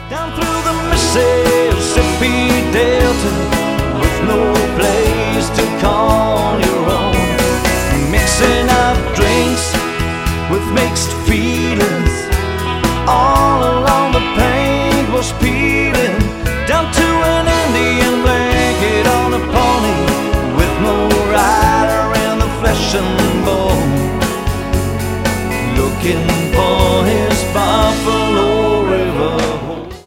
Down through the Mississippi Delta, with no place to call your own, mixing up drinks with mixed feelings. All along the paint was peeling, down to an Indian blanket on a pony, with no rider in the flesh and bone, looking